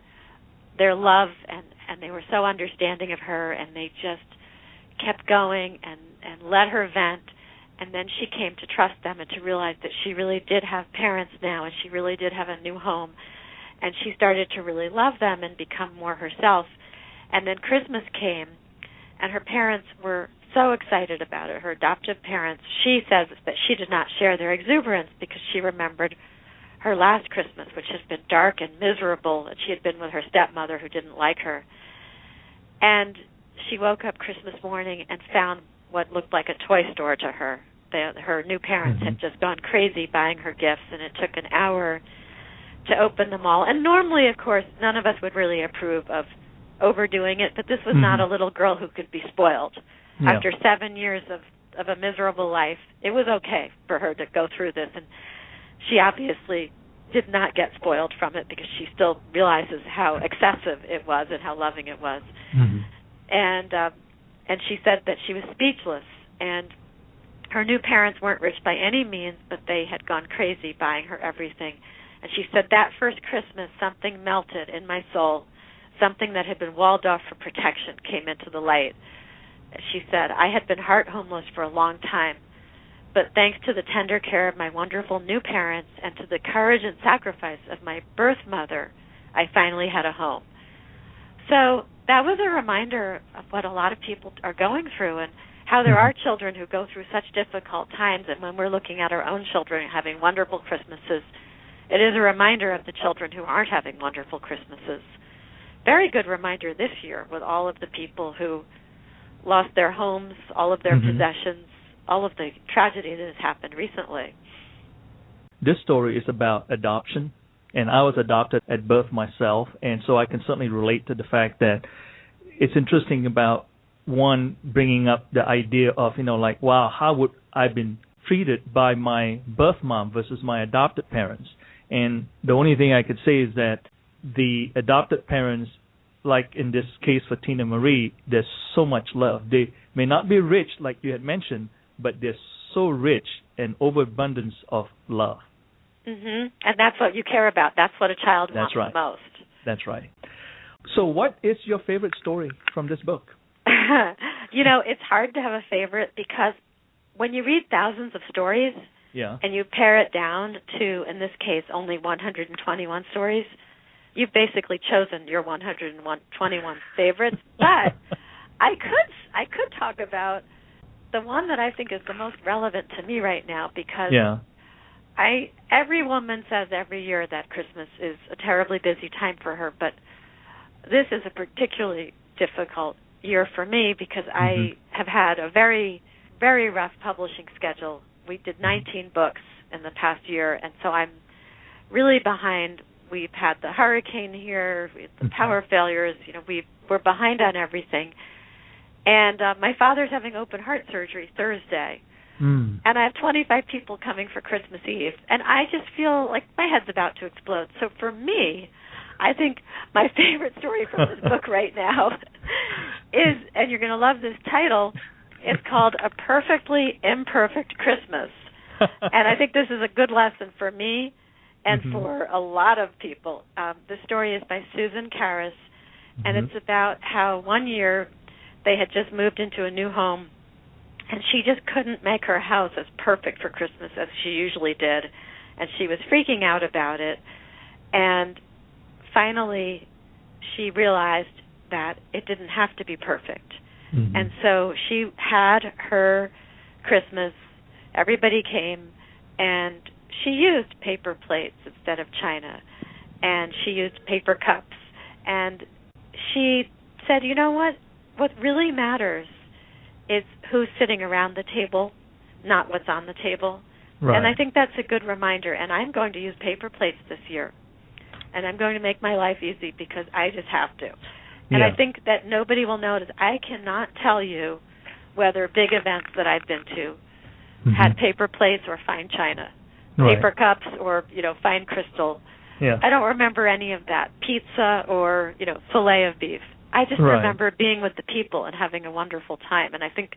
love, and they were so understanding of her, and they just kept going and let her vent. And then she came to trust them and to realize that she really did have parents now, and she really did have a new home. And she started to really love them and become more herself. And then Christmas came, and her parents were so excited about it, her adoptive parents. She says that she did not share their exuberance because she remembered her last Christmas, which had been dark and miserable, and she had been with her stepmother who didn't like her. And she woke up Christmas morning and found what looked like a toy store to her. Her new parents had just gone crazy buying her gifts, and it took an hour to open them all. And normally, of course, none of us would really approve of overdoing it, but this was not a little girl who could be spoiled. Yeah. After 7 years of a miserable life, it was okay for her to go through this, and she obviously did not get spoiled from it because she still realizes how excessive it was and how loving it was. And she said that she was speechless, and her new parents weren't rich by any means, but they had gone crazy buying her everything. And she said that first Christmas, something melted in my soul. Something that had been walled off for protection came into the light. She said, I had been heart homeless for a long time, but thanks to the tender care of my wonderful new parents and to the courage and sacrifice of my birth mother, I finally had a home. So that was a reminder of what a lot of people are going through and how there are children who go through such difficult times, and when we're looking at our own children having wonderful Christmases, it is a reminder of the children who aren't having wonderful Christmases. Very good reminder this year with all of the people who lost their homes, all of their possessions, all of the tragedy that has happened recently. This story is about adoption, and I was adopted at birth myself, and so I can certainly relate to the fact that it's interesting about one bringing up the idea of, like, wow, how would I have been treated by my birth mom versus my adopted parents? And the only thing I could say is that the adopted parents, like in this case for Tina Marie, there's so much love. They may not be rich, like you had mentioned, but they're so rich and overabundance of love. And that's what you care about. That's what a child wants the most. That's right. So what is your favorite story from this book? It's hard to have a favorite because when you read thousands of stories and you pare it down to, in this case, only 121 stories, you've basically chosen your 121 favorites. But I could talk about the one that I think is the most relevant to me right now because every woman says every year that Christmas is a terribly busy time for her, but this is a particularly difficult year for me because I have had a very, very rough publishing schedule. We did 19 books in the past year, and so I'm really behind. We've had the hurricane here, the power failures. We're behind on everything. And my father's having open heart surgery Thursday. And I have 25 people coming for Christmas Eve. And I just feel like my head's about to explode. So for me, I think my favorite story from this book right now is, and you're going to love this title, it's called A Perfectly Imperfect Christmas. And I think this is a good lesson for me and for a lot of people. The story is by Susan Karras, and it's about how one year they had just moved into a new home, and she just couldn't make her house as perfect for Christmas as she usually did, and she was freaking out about it. And finally, she realized that it didn't have to be perfect. And so she had her Christmas, everybody came, and she used paper plates instead of china, and she used paper cups. And she said, you know what? What really matters is who's sitting around the table, not what's on the table. Right. And I think that's a good reminder. And I'm going to use paper plates this year. And I'm going to make my life easy because I just have to. And I think that nobody will notice. I cannot tell you whether big events that I've been to had paper plates or fine china, paper cups or, fine crystal. I don't remember any of that. Pizza or, filet of beef. I just remember being with the people and having a wonderful time. And I think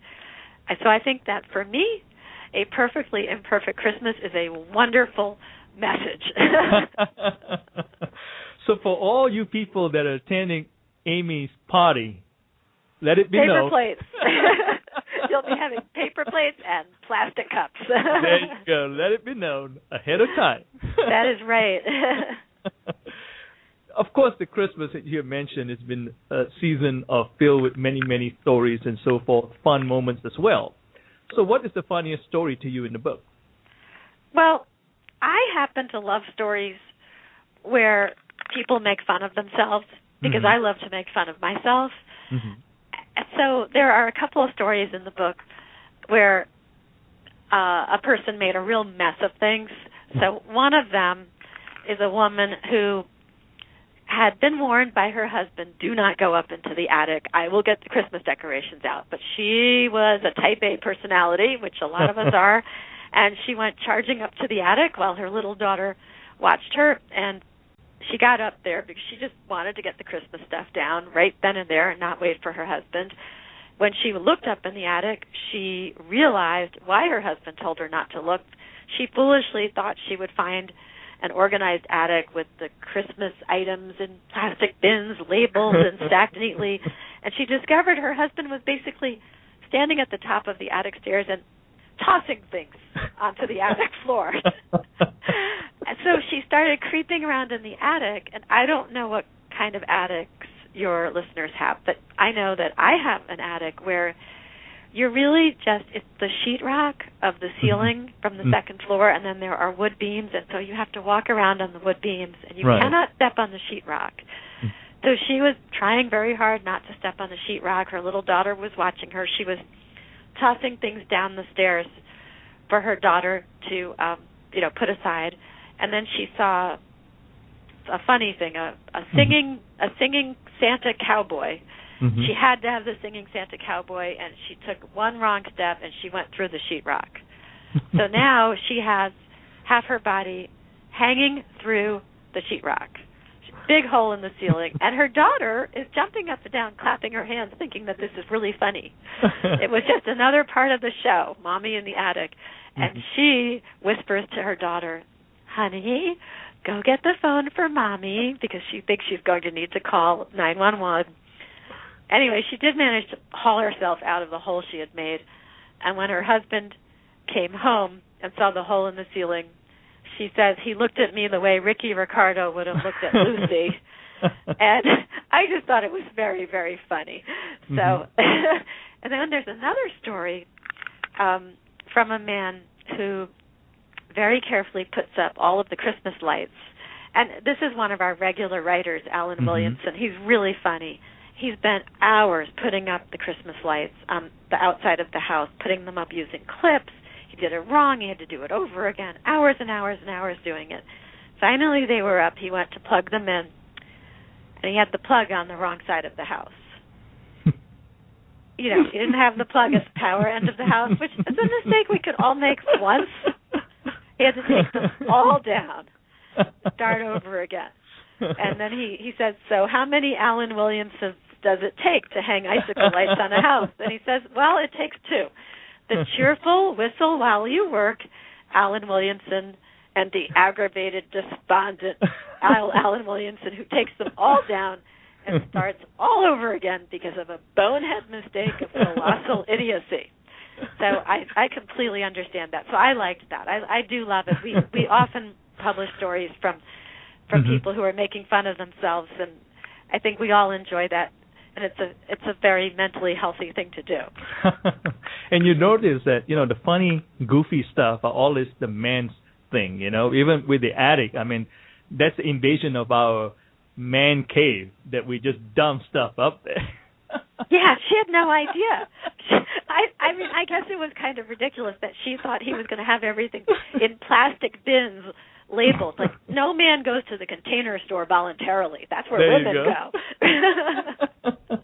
that for me, A Perfectly Imperfect Christmas is a wonderful message. So for all you people that are attending Amy's party, let it be known. Paper plates. You'll be having paper plates and plastic cups. There you go. Let it be known ahead of time. That is right. Of course, the Christmas that you mentioned has been a season filled with many, many stories and so forth, fun moments as well. So what is the funniest story to you in the book? Well, I happen to love stories where people make fun of themselves because I love to make fun of myself. So there are a couple of stories in the book where a person made a real mess of things. So one of them is a woman who had been warned by her husband, do not go up into the attic. I will get the Christmas decorations out. But she was a type A personality, which a lot of us are, and she went charging up to the attic while her little daughter watched her, and she got up there because she just wanted to get the Christmas stuff down right then and there and not wait for her husband. When she looked up in the attic, she realized why her husband told her not to look. She foolishly thought she would find an organized attic with the Christmas items in plastic bins, labeled and stacked neatly. And she discovered her husband was basically standing at the top of the attic stairs and tossing things onto the attic floor. And so she started creeping around in the attic, and I don't know what kind of attics your listeners have, but I know that I have an attic where you're really just, it's the sheetrock of the ceiling from the second floor, and then there are wood beams, and so you have to walk around on the wood beams, and you cannot step on the sheetrock. So she was trying very hard not to step on the sheetrock. Her little daughter was watching her. She was tossing things down the stairs for her daughter to, put aside. And then she saw a funny thing, a singing Santa cowboy. Mm-hmm. She had to have the singing Santa cowboy, and she took one wrong step, and she went through the sheetrock. So now she has half her body hanging through the sheetrock. Big hole in the ceiling. And her daughter is jumping up and down, clapping her hands, thinking that this is really funny. It was just another part of the show, Mommy in the Attic. And she whispers to her daughter, "Honey, go get the phone for Mommy," because she thinks she's going to need to call 911. Anyway, she did manage to haul herself out of the hole she had made. And when her husband came home and saw the hole in the ceiling, she says he looked at me the way Ricky Ricardo would have looked at Lucy. And I just thought it was very, very funny. So, and then there's another story from a man who very carefully puts up all of the Christmas lights. And this is one of our regular writers, Alan Williamson. He's really funny. He spent hours putting up the Christmas lights on the outside of the house, putting them up using clips. He did it wrong. He had to do it over again, hours and hours and hours doing it. Finally, they were up. He went to plug them in, and he had the plug on the wrong side of the house. He didn't have the plug at the power end of the house, which is a mistake we could all make once. He had to take them all down, start over again. And then he said, "So how many Alan Williamsons does it take to hang icicle lights on a house?" And he says, "Well, it takes two. The cheerful whistle while you work, Alan Williamson, and the aggravated, despondent Alan Williamson, who takes them all down and starts all over again because of a bonehead mistake of colossal idiocy." So I completely understand that. So I liked that. I do love it. We often publish stories from people who are making fun of themselves, and I think we all enjoy that. And it's a very mentally healthy thing to do. And you notice that, the funny, goofy stuff are always the man's thing, even with the attic. I mean, that's the invasion of our man cave that we just dump stuff up there. Yeah, she had no idea. I mean, I guess it was kind of ridiculous that she thought he was going to have everything in plastic bins labeled. Like, no man goes to the Container Store voluntarily. That's where women go.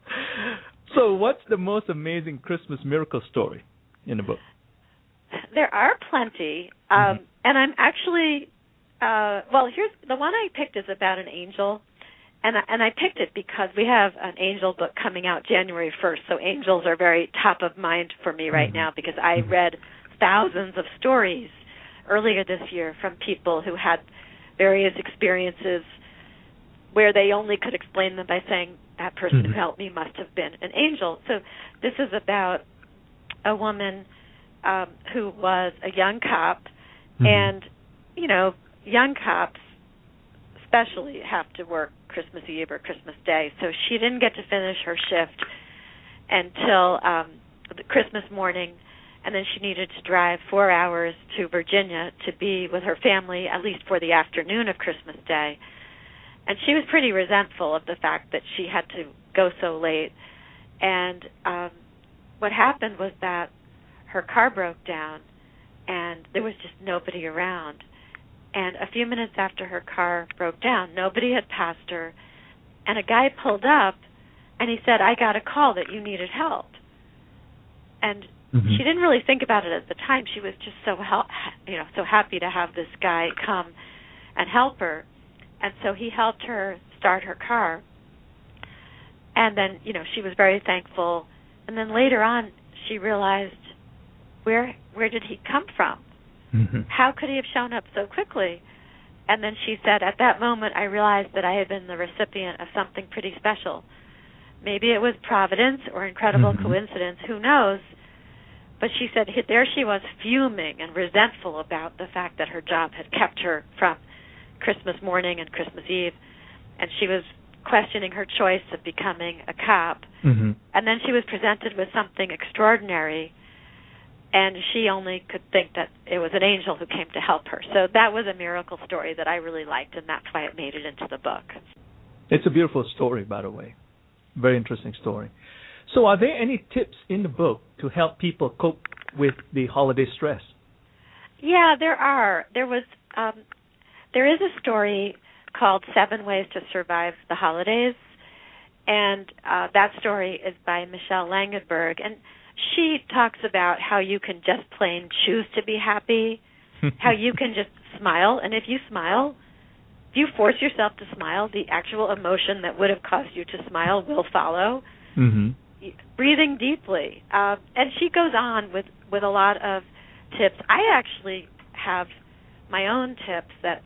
So what's the most amazing Christmas miracle story in the book? There are plenty. And I'm actually, here's the one I picked is about an angel. And I picked it because we have an angel book coming out January 1st. So angels are very top of mind for me right now because I read thousands of stories earlier this year from people who had various experiences where they only could explain them by saying, that person who helped me must have been an angel. So this is about a woman who was a young cop, and, young cops especially have to work Christmas Eve or Christmas Day. So she didn't get to finish her shift until Christmas morning, and then she needed to drive 4 hours to Virginia to be with her family, at least for the afternoon of Christmas Day. And she was pretty resentful of the fact that she had to go so late. And what happened was that her car broke down, and there was just nobody around. And a few minutes after her car broke down, nobody had passed her, and a guy pulled up, and he said, "I got a call that you needed help." And she didn't really think about it at the time. She was just so happy to have this guy come and help her. And so he helped her start her car. And then, she was very thankful. And then later on, she realized, where did he come from? How could he have shown up so quickly? And then she said, at that moment, I realized that I had been the recipient of something pretty special. Maybe it was providence or incredible coincidence, who knows? But she said there she was fuming and resentful about the fact that her job had kept her from Christmas morning and Christmas Eve, and she was questioning her choice of becoming a cop. And then she was presented with something extraordinary, and she only could think that it was an angel who came to help her. So that was a miracle story that I really liked, and that's why it made it into the book. It's a beautiful story, by the way. Very interesting story. So are there any tips in the book to help people cope with the holiday stress? Yeah, there are. There is a story called 7 Ways to Survive the Holidays, and that story is by Michelle Langenberg, and she talks about how you can just plain choose to be happy, how you can just smile, and if you smile, if you force yourself to smile, the actual emotion that would have caused you to smile will follow. Mm-hmm. Breathing deeply. And she goes on with a lot of tips. I actually have my own tips that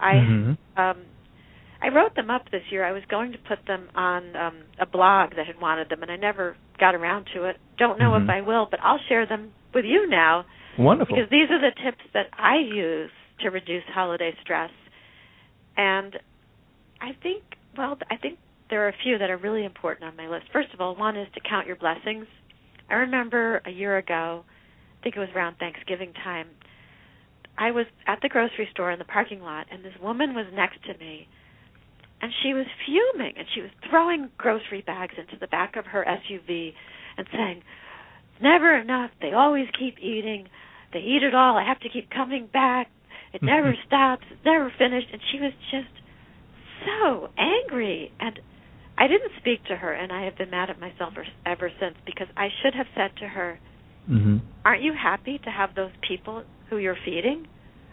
I wrote them up this year. I was going to put them on a blog that had wanted them, and I never got around to it. Don't know if I will, but I'll share them with you now. Wonderful. Because these are the tips that I use to reduce holiday stress. And I think there are a few that are really important on my list. First of all, one is to count your blessings. I remember a year ago, I think it was around Thanksgiving time, I was at the grocery store in the parking lot, and this woman was next to me, and she was fuming, and she was throwing grocery bags into the back of her SUV and saying, "It's never enough. They always keep eating. They eat it all. I have to keep coming back. It never stops. It's never finished." And she was just so angry. And I didn't speak to her, and I have been mad at myself ever since, because I should have said to her, "Aren't you happy to have those people who you're feeding?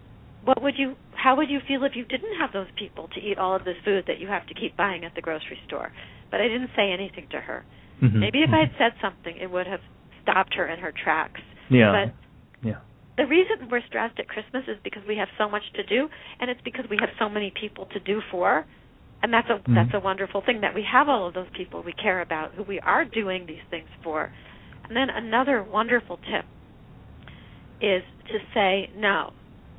How would you feel if you didn't have those people to eat all of this food that you have to keep buying at the grocery store?" But I didn't say anything to her. Maybe if I had said something, it would have stopped her in her tracks. Yeah. But the reason we're stressed at Christmas is because we have so much to do, and it's because we have so many people to do for. And that's a wonderful thing, that we have all of those people we care about, who we are doing these things for. And then another wonderful tip is to say no.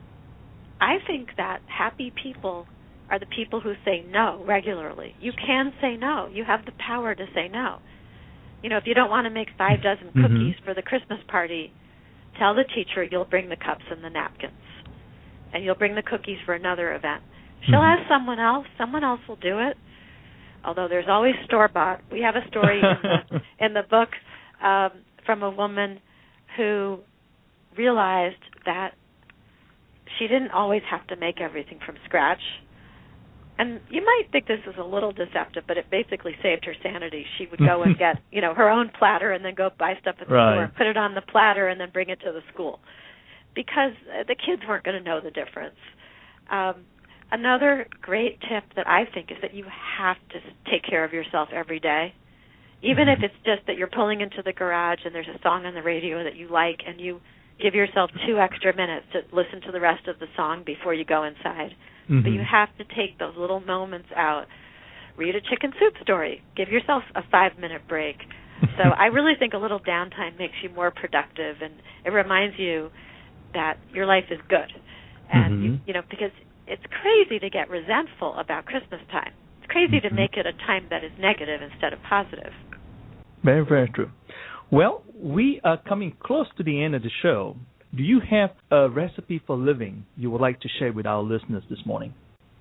I think that happy people are the people who say no regularly. You can say no. You have the power to say no. You know, if you don't want to make 5 dozen cookies for the Christmas party, tell the teacher you'll bring the cups and the napkins, and you'll bring the cookies for another event. She'll ask someone else. Someone else will do it, although there's always store-bought. We have a story in the book from a woman who realized that she didn't always have to make everything from scratch. And you might think this is a little deceptive, but it basically saved her sanity. She would go and get, her own platter and then go buy stuff at the store, put it on the platter, and then bring it to the school, because the kids weren't going to know the difference. Another great tip that I think is that you have to take care of yourself every day, even if it's just that you're pulling into the garage and there's a song on the radio that you like, and you give yourself 2 extra minutes to listen to the rest of the song before you go inside. But you have to take those little moments out. Read a chicken soup story. Give yourself a 5-minute break. So I really think a little downtime makes you more productive, and it reminds you that your life is good. And, because it's crazy to get resentful about Christmas time. It's crazy to make it a time that is negative instead of positive. Very, very true. Well, we are coming close to the end of the show. Do you have a recipe for living you would like to share with our listeners this morning?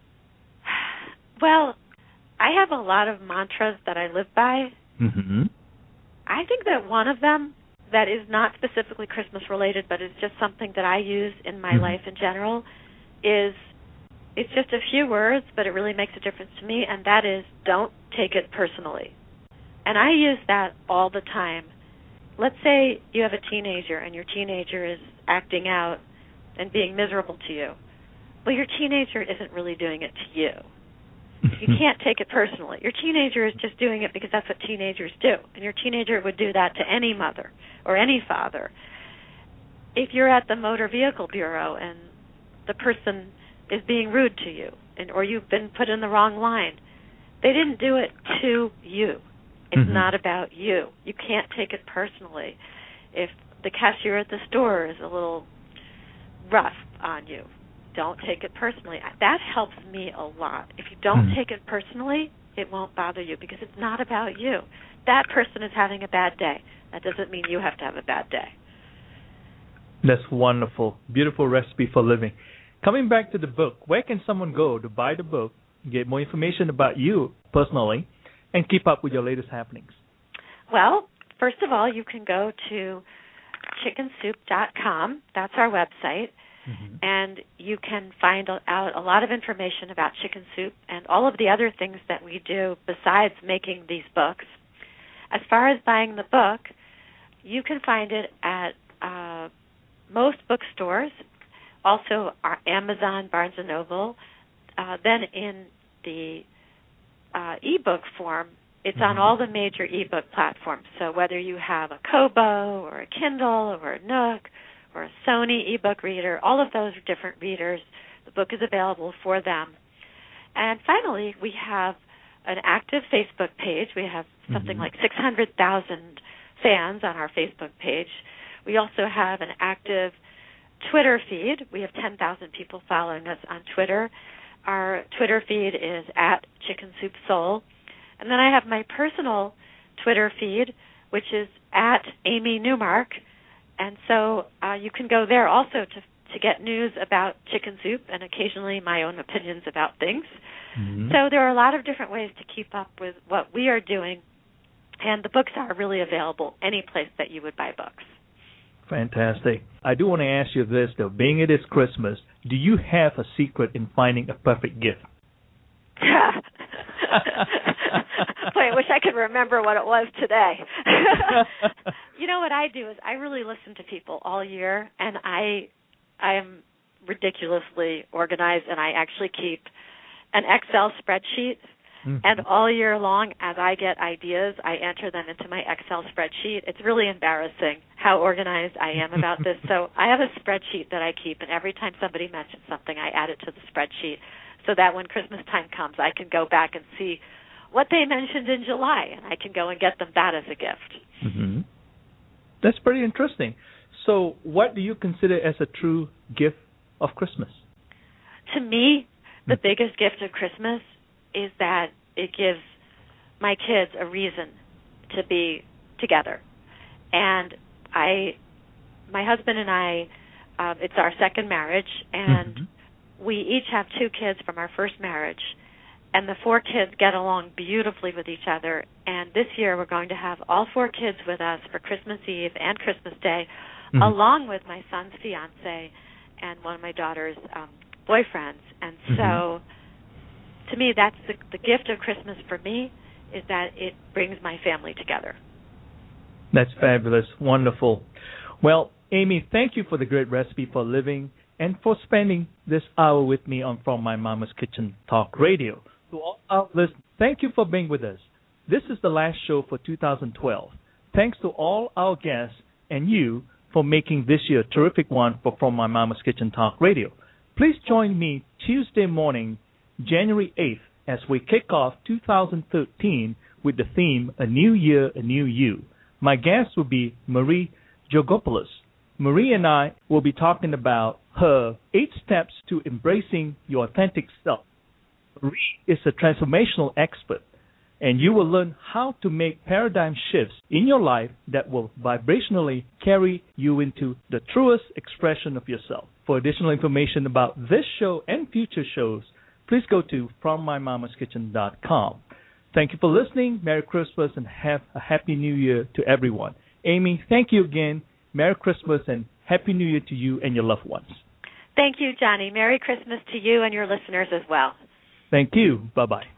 Well, I have a lot of mantras that I live by. I think that one of them that is not specifically Christmas related, but is just something that I use in my life in general, is, it's just a few words, but it really makes a difference to me, and that is, don't take it personally. And I use that all the time. Let's say you have a teenager, and your teenager is acting out and being miserable to you. Well, your teenager isn't really doing it to you. You can't take it personally. Your teenager is just doing it because that's what teenagers do, and your teenager would do that to any mother or any father. If you're at the Motor Vehicle Bureau and the person is being rude to you, or you've been put in the wrong line, they didn't do it to you. It's not about you. You can't take it personally. If the cashier at the store is a little rough on you, don't take it personally. That helps me a lot. If you don't take it personally, it won't bother you, because it's not about you. That person is having a bad day. That doesn't mean you have to have a bad day. That's wonderful. Beautiful recipe for living. Coming back to the book, where can someone go to buy the book get more information about you personally, and keep up with your latest happenings? Well, first of all, you can go to chickensoup.com. That's our website. And you can find out a lot of information about Chicken Soup and all of the other things that we do besides making these books. As far as buying the book, you can find it at most bookstores, also our Amazon, Barnes & Noble. Then in the ebook form, it's on all the major ebook platforms. So whether you have a Kobo or a Kindle or a Nook or a Sony ebook reader, all of those are different readers. The book is available for them. And finally, we have an active Facebook page. We have something like 600,000 fans on our Facebook page. We also have an active Twitter feed. We have 10,000 people following us on Twitter. Our Twitter feed is at Chicken Soup Soul. And then I have my personal Twitter feed, which is at Amy Newmark. And so you can go there also to get news about Chicken Soup and occasionally my own opinions about things. So there are a lot of different ways to keep up with what we are doing, and the books are really available any place that you would buy books. Fantastic. I do want to ask you this, though. Being it is Christmas, do you have a secret in finding a perfect gift? Boy, I wish I could remember what it was today. You know what I do is I really listen to people all year, and I am ridiculously organized, and I actually keep an Excel spreadsheet. And all year long, as I get ideas, I enter them into my Excel spreadsheet. It's really embarrassing how organized I am about this. So I have a spreadsheet that I keep, and every time somebody mentions something, I add it to the spreadsheet so that when Christmas time comes, I can go back and see what they mentioned in July, and I can go and get them that as a gift. That's pretty interesting. So what do you consider as a true gift of Christmas? To me, the biggest gift of Christmas is that it gives my kids a reason to be together. And my husband and I, it's our second marriage, and we each have 2 kids from our first marriage, and the 4 kids get along beautifully with each other. And this year we're going to have all 4 kids with us for Christmas Eve and Christmas Day, along with my son's fiance and one of my daughter's boyfriends. And so to me, that's the gift of Christmas for me, is that it brings my family together. That's fabulous. Wonderful. Well, Amy, thank you for the great recipe for living and for spending this hour with me on From My Mama's Kitchen Talk Radio. To all our listeners, thank you for being with us. This is the last show for 2012. Thanks to all our guests and you for making this year a terrific one for From My Mama's Kitchen Talk Radio. Please join me Tuesday morning, January 8th, as we kick off 2013 with the theme, A New Year, A New You. My guest will be Marie Georgopoulos. Marie and I will be talking about her 8 steps to embracing your authentic self. Marie is a transformational expert, and you will learn how to make paradigm shifts in your life that will vibrationally carry you into the truest expression of yourself. For additional information about this show and future shows, please go to FromMyMamasKitchen.com. Thank you for listening. Merry Christmas and have a Happy New Year to everyone. Amy, thank you again. Merry Christmas and Happy New Year to you and your loved ones. Thank you, Johnny. Merry Christmas to you and your listeners as well. Thank you. Bye-bye.